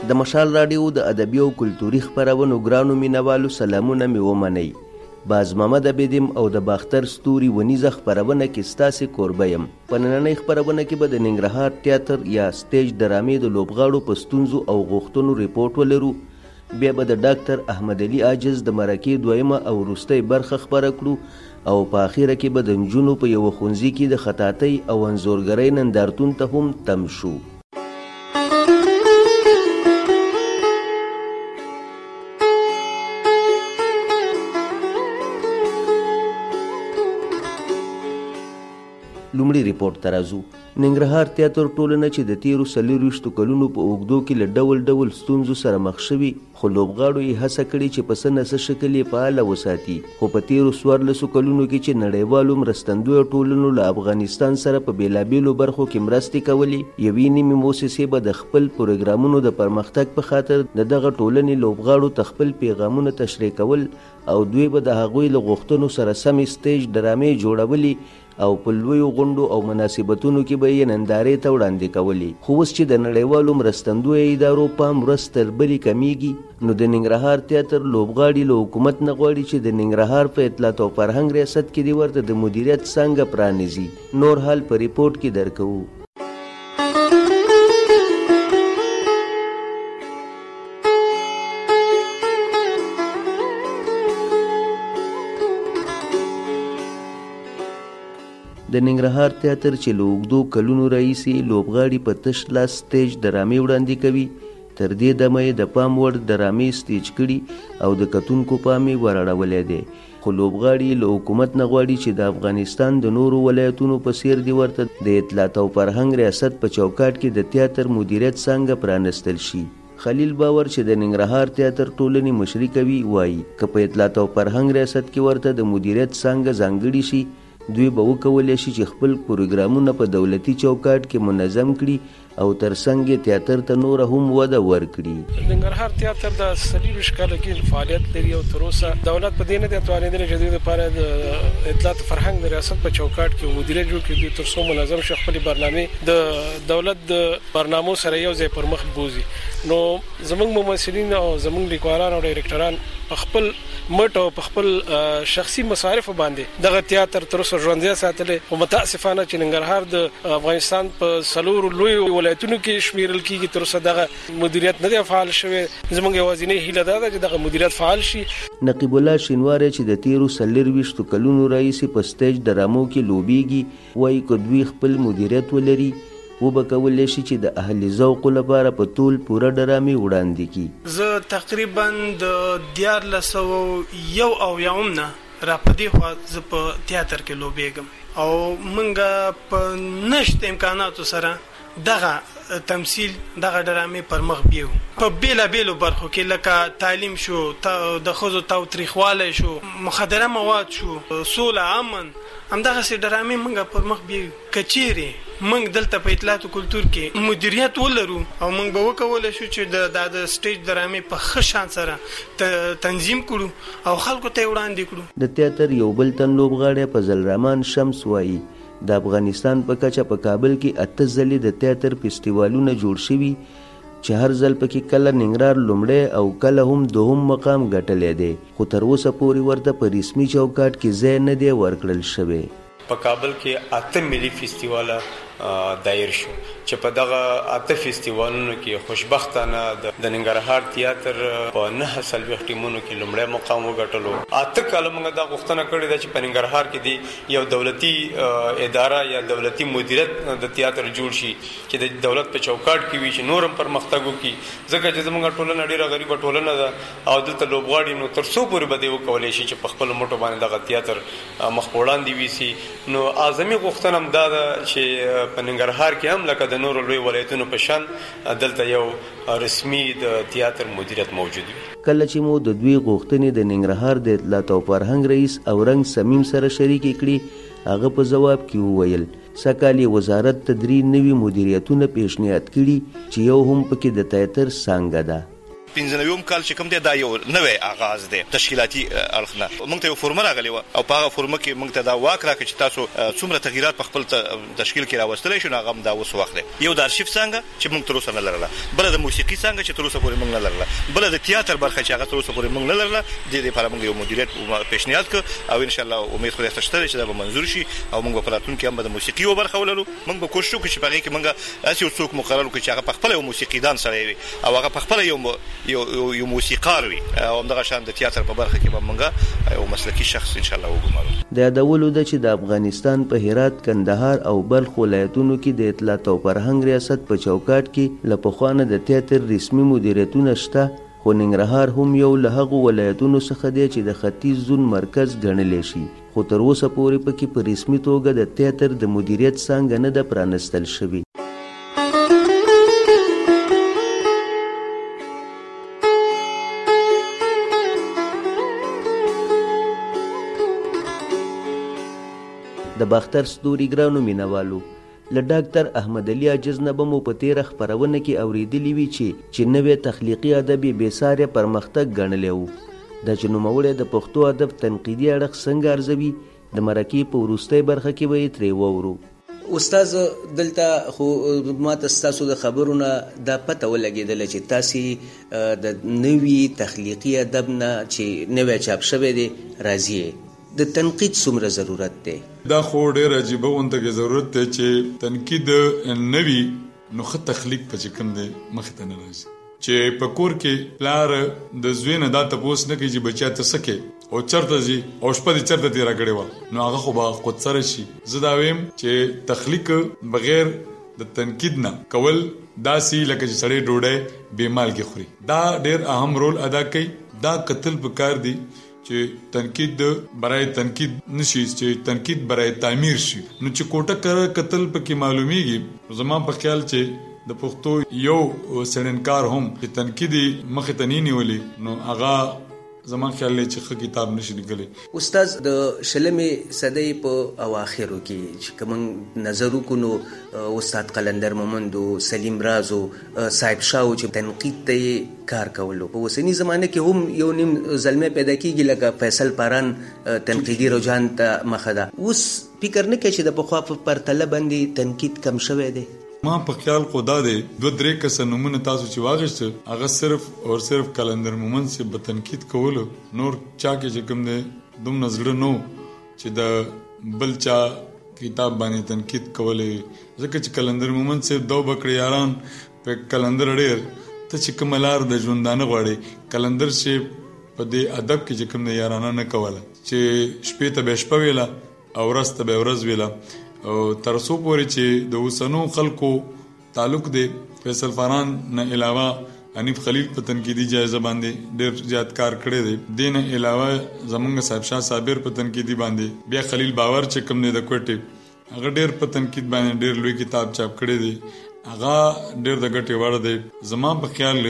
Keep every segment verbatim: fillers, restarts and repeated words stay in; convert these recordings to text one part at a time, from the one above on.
د مشال راډیو د ادبي او کلتوري خپرونو ګرانو مینوالو سلامونه مې ومنئ. باز محمد عبیدیم او د باختر ستوري ونیزه خپرونه کې ستاسې کوربه یم. په نننۍ خپرونه کې به د ننګرهار تیاتر یا سټیج ډرامې د لوبغاړو په ستونزو او غوښتنو ریپورټ ولرو. بیا به د ډاکټر احمد علي عاجز د مرکې دویمه او وروستۍ برخه خپره کړو او په اخیره کې به د نجونو په یوه ښوونځي کې د خطاطۍ او انځورګرۍ نندارتون ته هم تم شو. لومړي ریپورټ ته راځو. ننګرهار تیاتر ټولنه چې د تیرو څلورویشتو کلونو په اوږدو کې له ډول ډول ستونزو سره مخ شوي، خو لوبغاړو یې هڅه کړې چې په څه نه څه شکل یې فعاله وساتي. خو په تیرو څوارلسو کلونو کې چې نړیوالو مرستندویو ټولنو له افغانستان سره په بېلابېلو برخو کې مرستې کولې، یوې نیمې موسسې به د خپل پروګرامونو د پرمختګ په خاطر د دغه ټولنې لوبغاړو ته خپل پیغامونه تشریح کول او دوی به د هغوی له غوښتنو سره سمې سټیج ډرامې جوړولې او په لویو غونډو او مناسبتونو کې به یې نندارې ته وړاندې کولې. خو اوس چې د نړیوالو مرستندویو ادارو پام ورځ تر بلې کمیږي، نو د ننګرهار تیاتر لوبغاړي له حکومت نه غواړي چې د ننګرهار په اطلاعات او فرهنګ ریاست کې دې ورته د مدیریت څانګه پرانیزي. نور حال په ریپورټ کې درکوو. د ننګرهار تیاتر چې له اوږدو کلونو راهیسې لوبغاړي په تش لاس سټیج ډرامې وړاندې کوي، تر دې دمه یې د پام وړ ډرامې سټیج کړي او د کتونکو پام یې وراړولی دی. خو لوبغاړي له حکومت نه غواړي چې د افغانستان د نورو ولایتونو په څیر دې ورته د اطلاعات او فرهنګ ریاست په چوکاټ کې د تیاتر مدیریت څانګه پرانستل شي. خلیل باور چې د ننګرهار تیاتر ټولنې مشري کوي، وایي که په اطلاعات او فرهنګ ریاست کې ورته د مدیریت څانګه ځانګړې شي، دوی به وکولی شي چې خپل پروګرامونه په دولتي چوکاټ کې منظم کړي او ترڅنګ یې تیاتر ته نوره هم وده ورکړي. ننګرهار تیاتر د څلورویشت کاله کې فعالیت لري او تر اوسه دولت په دې نه دی توانېدلی چې دوی دپاره د اطلاعات فرهنګ د ریاست په چوکاټ کې مدیریت جوړ کړي، دوی تر څو منظم شي خپلې برنامې د دولت د برنامو سره یو ځای پر مخ بوزي. نو زموږ ممثلین او زموږ لیکوالان او ډایرکټران په خپل مټ او په خپل شخصي مصارفو باندې دغه تیاتر تر اوسه ژوندی ساتلی. خو متاسفانه چې ننګرهار د افغانستان په څلورو لویو ولایتونو کې شمیرل کېږي، تر اوسه دغه مدیریت نه دی فعال شوی. زموږ یوازینۍ هیله دا ده چې دغه مدیریت فعال شي. نقیب الله شینواری چې د تیرو څلورویشتو کلونو راهیسې په سټیج ډرامو کې لوبیږي، وایي که دوی خپل مدیریت ولري، وبه کولی شي چې د اهل ذوقو لپاره په ټول پوره ډرامې وړاندې کړي. زه تقریبا د دیارلس سوه یو اویاوم نه را په دې خوا زه په تیاتر کې لوبېږم او موږ په نشت امکاناتو سره دغه تمثیل دغه ډرامې پر مخ بیو. په بیلابیلو برخو کې لکه تعلیم شو، د ښځو تاوتریخوالی شو، مخدره مواد شو، سوله، امن، همدغسې ډرامې موږ پر مخ بیو. که چیرې موږ دلته په اطلاعات او کلتور کې مدیریت ولرو او موږ به وکولی شو چې د د سټیج ډرامې په ښه شان سره تنظیم کړو او خلکو ته یې وړاندې کړو. د تیاتر یو بل تن لوبغاړی فضل رحمان شمس وایي د افغانستان په کچه په کابل کې اته ځلې د تیاتر فستیوالونه جوړ شوي چې هر ځل پکې کله ننګرهار لومړی او کله هم دوهم مقام ګټلی دی، خو تر اوسه پورې ورته په رسمي چوکاټ کې ځای نه دی ورکړل شوی. په کابل کې اته ملي فستیواله دایر شو چې په دغه اته فستیوالونو کې خوشبختانه د ننګرهار تیاتر په نهه څلوېښت ټیمونو کې لومړی مقام وګټلو. اته کاله موږ دا غوښتنه کړې ده چې په ننګرهار کې د یو دولتي اداره یا دولتي مدیریت د تیاتر جوړ شي چې د دولت په چوکاټ کې وي، چې نور هم پرمختګ وکړي، ځکه چې زموږ ټولنه ډېره غریبه ټولنه ده او دلته لوبغاړي نو تر څو پورې به دې وکولی شي چې په خپلو مټو باندې دغه تیاتر مخ په وړاندې ویسي. نو اعظمي غوښتنه هم دا ده چې په ننګرهار کې هم لکه د نورو لوی ولایتونو په شان دلته یو رسمي د تیاتر مدیریت موجود وي. کله چې مو د دوی غوښتنې د ننګرهار د اطلاعات او فرهنګ رئیس اورنګ سمیم سره شریکې کړي، هغه په ځواب کې وویل سږکال یې وزارت ته درې نوي مدیریتونه پیشنهاد کړي چې یو هم پکې د تیاتر څانګه ده. پنځه کال چې کوم دی دا یو نوې آغاز دی تشکیلاتي اړخ نه. موږ ته یو فورمه راغلی و او په هغه فورمه کې موږ ته دا واک راکړ چې تاسو څومره تغییرات په خپل تشکیل کې راوستلی شو. هغه دا اوس وخت دی. یو د ارشیف څنګه چې موږ تر اوسه نه لرله، بل د موسیقي څنګه چې تر اوسه پورې موږ نه لرله، بل د تیاتر برخه چې هغه تر اوسه پورې موږ نه لرله. د دې لپاره موږ یو مدیریت پیشنهاد کړ او ان شاء الله امید خو دې شته چې دا به منظور شي او موږ په راتلونکي کې هم د موسیقي یو برخه ولرو. موږ به کوشش وکړو چې په هغه کې موږ اسی یو څوک مقرر کړو چې هغه په خپل یو موسیقیدان سره وي او هغه په خپل یو یو یو موسیقار وي او همدغه شان د تیاتر په برخه کې به موږ یو مسلکي شخص ان شاء الله وګمارو. د یادولو ده چې د افغانستان په هرات، کندهار او بلخ ولایتونو کې د اطلاعات او فرهنګ ریاست په چوکاټ کې له پخوانه د تیاتر رسمي مدیریتونه شته، خو ننګرهار هم یو له هغو ولایتونو څخه دی چې د ختیځ زون مرکز ګڼلی شي، خو تر اوسه پورې پکې په رسمي توګه د تیاتر د مدیریت څانګه نه ده پرانستل شوې. د باختر ستوري ګرانو مینوالو، له ډاکټر احمد علي عاجز نه به مو په تیره خپرونه کې اورېدلي وي چې چې نوی تخلیقي ادب یې بېسارې پرمختګ ګڼلی و. دا چې نوموړی د پښتو ادب تنقیدي اړخ څنګه ارزوي، د مرکې په وروستۍ برخه کې به یې ترې واورو. استاذ دلته خو ماته ستاسو د خبرو نه دا پته ولګېدله چې تاسې د نوي تخلیقي ادب نه چې نوی چاپ شوی دی راضي یې. د تنقید څومره ضرورت دی؟ دا خو ډېر عجیبه غونته کې ضرورت دی چې تنقید نوي نو ښه تخلیق په چې کوم دی مخې ته نه راځي. چې په کور کې پلار د زوی نه دا تپوس نه کوي چې بچیا ته څه کوي او چېرته ځي او شپه دې چېرته تېره کړې وه، نو هغه خو به خودسره شي. زه دا وایم چې تخلیق بغیر د تنقید نه کول داسې لکه چې سړی ډوډۍ بې مالګې خوري. دا ډېر اهم رول ادا کوي. دا کتل پکار دی چې تنقید برای تنقید نشي، چې تنقید برای تعمیر شي. نو چې کوټه کړه قتل پکې معلومیږي. زما په خیال چې د پښتو یو سړنکار هم چې تنقیدي مخې ته نه نیولې نو هغه زما خیال دی چې ښه کتاب نشي لیکلی. استاد د شلمې صدۍ په اواخرو کې چې که موږ نظر وکړو نو استاد قلندر مومند او سلیم راز او صاحب شاه چې تنقید ته یې کار کولو، په اوسني زمانه کې هم یو نیم زلمی پیدا کېږي لکه فیصل پاران تنقیدي رجحان ته مخه ده. اوس فکر نه کوي چې د پخوا په پرتله باندې تنقید کم شوی دی؟ ما په خیال خو دا دی دوه درې کسه نومونه تاسو چې واغېسته هغه صرف او صرف قلندر مومند صاحب به تنقید کولو، نور چا کې چې کوم دی دومره زړه نو چې د بل چا کتاب باندې تنقید کولی. ځکه چې قلندر مومند صاحب دو بکړې یاران په قلندر ډېر ته چې کومه لار د ژوندانه غواړي. قلندر صاحب په دې ادب کې چې کوم دی یارانه نه کوله چې شپې ته به شپه ویله او ورځ ته به ورځ ویله. او تر څو پورې چې د اوسنو خلکو تعلق دی فیصل فاران نه علاوه حنیف خلیل په تنقیدي جایزه باندې ډېر زیات کار کړی دی. دې نه علاوه زمونږ صاحب شاه صابر په تنقیدي باندې، بیا خلیل باور چې کوم دی د کوټې هغه ډېر په تنقید باندې ډېر لوی کتاب چاپ کړی دی. هغه ډېر د ګټې وړ دی. زما په خیال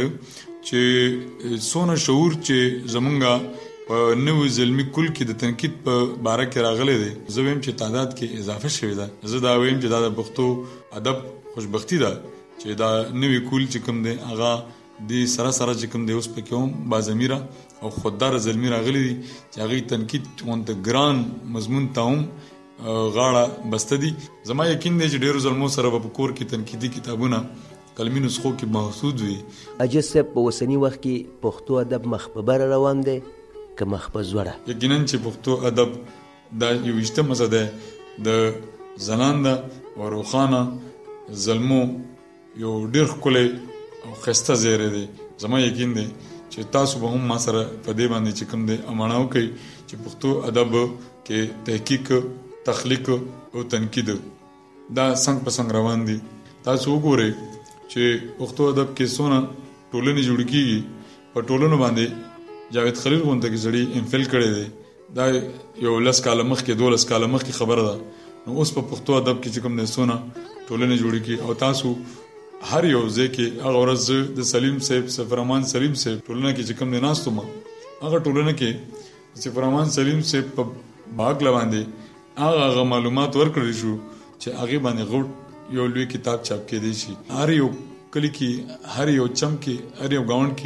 چې څونه شعور چې زمونږ په نوو زلمی کل کې د تنقید په باره کې راغلی دی، زه وایم چې تعداد کې اضافه شوې ده. زه دا وایم چې دا د پښتو ادب خوشبختي ده چې دا نوی کل چې کوم دی هغه د سره سره چې کوم دی اوس پکې هم باضمیره او خوددار زلمی راغلی دي چې هغې تنقید غونته ګران مضمون ته هم غاړه بسته دي. زما یقین دی چې ډېرو زلمو سره به په کور کې تنقیدي کتابونه قلمي نسخو کې محسود وي. عاجز صاحب په اوسني وخت کې پښتو ادب مخ په بره روان دی که مخ په زوړه؟ یقینا چې پښتو ادب دا یو ویشتمه صده د ځلانده او روښانه زلمو یو ډېر ښکلی او ښایسته زیری دی. زما یقین دی چې تاسو به هم ما سره په دې باندې چې کوم دی اماڼه وکړئ چې پښتو ادب کې تحقیق، تخلیق او تنقید دا څنګ په څنګ روان دي. تاسو وګورئ چې پښتو ادب کې څونه ټولنې جوړ کېږي. په ټولنو باندې جاوید خلیل غونته کې زړی انفل کړی دی. دا یو لس کاله مخکې دولس کاله مخکې خبره ده. نو اوس په پښتو ادب کې چې کوم دی څونه ټولنې جوړې کړي او تاسو هر یو ځای کې هغه ورځ د سلیم صاحب سفرمان سلیم صاحب ټولنه کې چې کوم دی ناست وم هغه ټولنه کې سفرمان سلیم صاحب په باغ باندې هغه هغه معلومات ورکړل شو چې هغه باندې غوټ یو لوی کتاب چاپ کېدی شي. هر یو کلی کې، هر یو چم کې، هر یو گاوند کې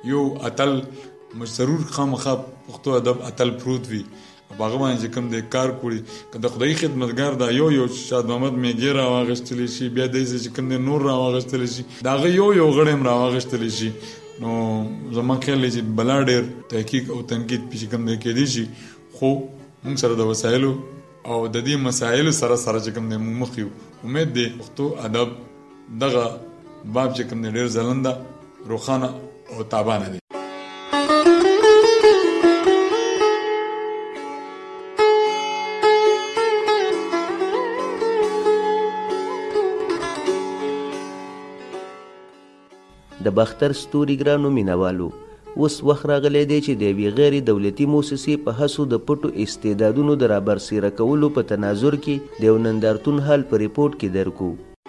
یو اتل ضرور خامخا پښتو ادب اتل پروت وي هغه باندې چې کوم د کار کړي که د خدای خدمتګار دا یو یو شاد محمد میګي را واغستلی شي بیا د چې کوم د نور را واغستلی شي دا یو یو غړم را واغستلی شي نو زما خیال چې بلا ډېر تحقیق او تنقید پېښ کوم د کې دي شي خو موږ سره د وسایلو او د دې مسایلو سره سره چې کوم د مخ یو امید دی پښتو ادب دغه باب چې کوم ډېر ځلنده روخانه او تابانه دی. د باختر ستوري ګرانو مینوالو اوس وخت راغلی دی چې د یوې غیر دولتي موسسې په هڅو د پټو استعدادونو د رابرسېره کولو په تناظر کې د یو نندارتون حال په ریپورټ کې درکو.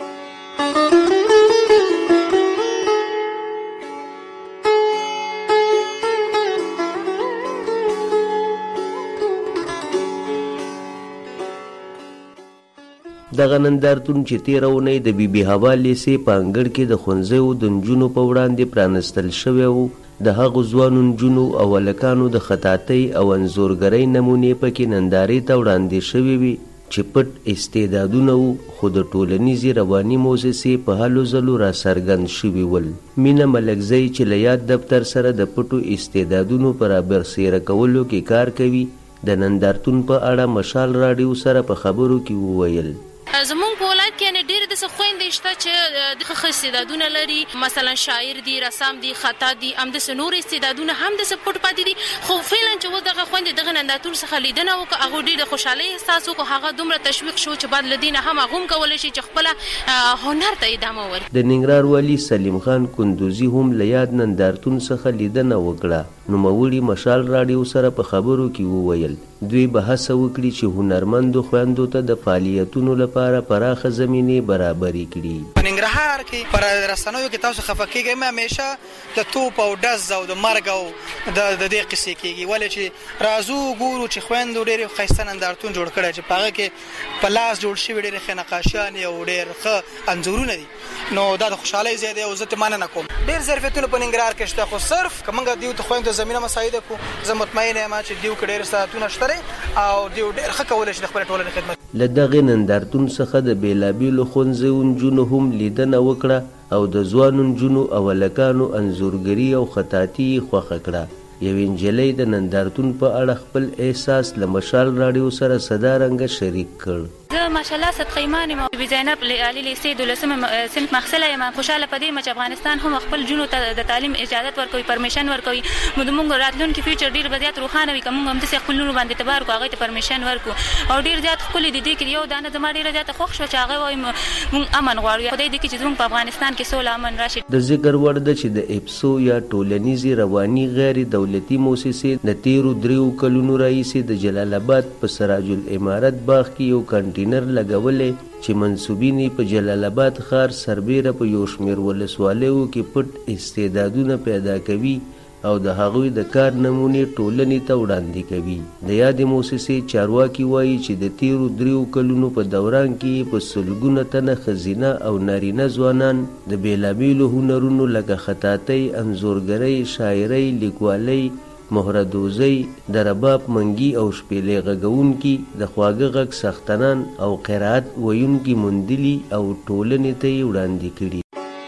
دغه نندارتون چې تېره اونۍ د بي بي هوا لیسې په انګړ کې د ښوونځیو د نجونو په وړاندې پرانستل شوی و د هغو ځوانو نجونو او هلکانو د خطاطۍ او انځورګرۍ نمونې پکې نندارې ته وړاندې شوې وي چې پټ استعدادونه وو خو د ټولنیزې رواني موسسې په هلو ځلو راڅرګند شوي ول. مینه ملکزی چې له یاد دفتر سره د پټو استعدادونو په رابرسېره کولو کې کار کوي د نندارتون په اړه مشال راډیو سره په خبرو کې وویل زمونږ په ولایت کې یعنې ډېرې داسې خویندې شته چې د ښه استعدادونه لري مثلا شاعر دي رسام دي خطاط دي همداسې نور استعدادونه هم داسې پټ پاتې دي خو فعلا چې اوس دغه خویندې دغه نندارتون څخه لیدنه وکړه هغوی ډېر د خوشحالۍ احساس وکړو هغه دومره تشویق شو چې بعد له دې نه هم هغه هم کولی شي چې خپله هنر ته ادامه ورکړي. د ننګرهار والي سلیم خان کندوزي هم له یاد نندارتون څخه لیدنه وکړه. نوموړي مشال راډیو سره په خبرو کې وویل دوی به هڅه وکړي چې هنرمندو خویندو ته د فعالیتونو لپاره پراخه زمینې برابرې کړي. په ننګرهار کې پر رسنیو کې تاسو خفه کېږئ مې همیشه د توپ او ډز او د مرګ او د دې قصې کېږي ولې چې راځو ګورو چې خویندو ډېرې ښایسته نندارتون جوړ کړی چې په هغه کې په لاس جوړ شوي ډېرې ښې نقاشیانې او ډېر ښه انځورونه دي نو دا د خوشحالۍ ځای دی او زه ترې مننه کوم. ډېر ظرفیتونه په ننګرهار کې شته خو صرف که موږ دیو ته خویندو زمینه مساعده کړو زه مطمئنه یم چې دیو کې ډېر استعدادونه شته او دیو ډېر ښه کولی شي د خپلې ټولنې خدمت. له دغې نندارتون څخه د بېلابېلو ښوونځیو نجونو هم لیدنه وکړه او د ځوانو نجونو او هلکانو انځورګري او خطاطي یې خوښه کړه. یوې نجلۍ د نندارتون په اړه خپل احساس له مشال راډیو سره صدارنګه شریک کړ. زه ماشاءالله صدقه ایمان یم بي زینب علي لیسې دولسمه صنف محصله یم. خوشحاله په دې یم چې افغانستان هم خپل جنو ته د تعلیم اجازت ورکوي پرمیشن ورکوي نو زموږ راتلونکي فیوچر ډېر به زیات روښانه وي که موږ همداسې خپل لورو باندې اعتبار وکړو هغوی ته پرمیشن ورکړو او ډېر زیات ښکلي دي دې کې یو دانه زما ډېره زیاته خوښ شوه چې هغه وایي موږ امن غواړو خدای دې کړي چې زموږ په افغانستان کې سوله امن راشي. د ذکر وړ ده چې د اپسو یا ټولنیزې رواني غیر دولتي موسسې د تیرو دریو کلونو راهیسې د جلال آباد په سراج العمارت باغ کې یو کنټینر لګولی چې منصوبین په جلال آباد ښار سربیره په یو شمېر ولسوالیو کې پټ استعدادونه پیدا کوي او د هغوی د کار نمونې ټولنې ته وړاندې کوي. د یادې موسسې چارواکي وایي چې د تیرو دریو کلونو په دوران کې په سلګونه تنه ښځینه او نارینه ځوانان د بېلابېلو هنرونو لکه خطاطۍ انځورګرۍ شاعرۍ لیکوالۍ مهردوزۍ د رباب منګي او شپېلې غږونکي د خواږه غږ سختنان او قرائت ویونکي موندلي او ټولنې ته یې وړاندې کړي.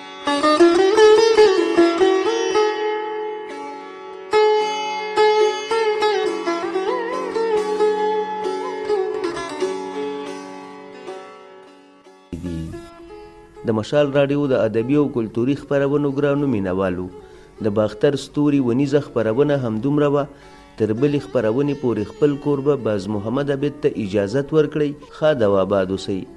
د مشال راډیو د ادبي او کلتوري خپرونو ګرانو مینوالو د باختر ستوري ونیزه خپرونه همدومره وه. تر بلې خپرونې پورې خپل کوربه باز محمد عبید ته اجازت ورکړئ. ښاد او آباد اوسئ.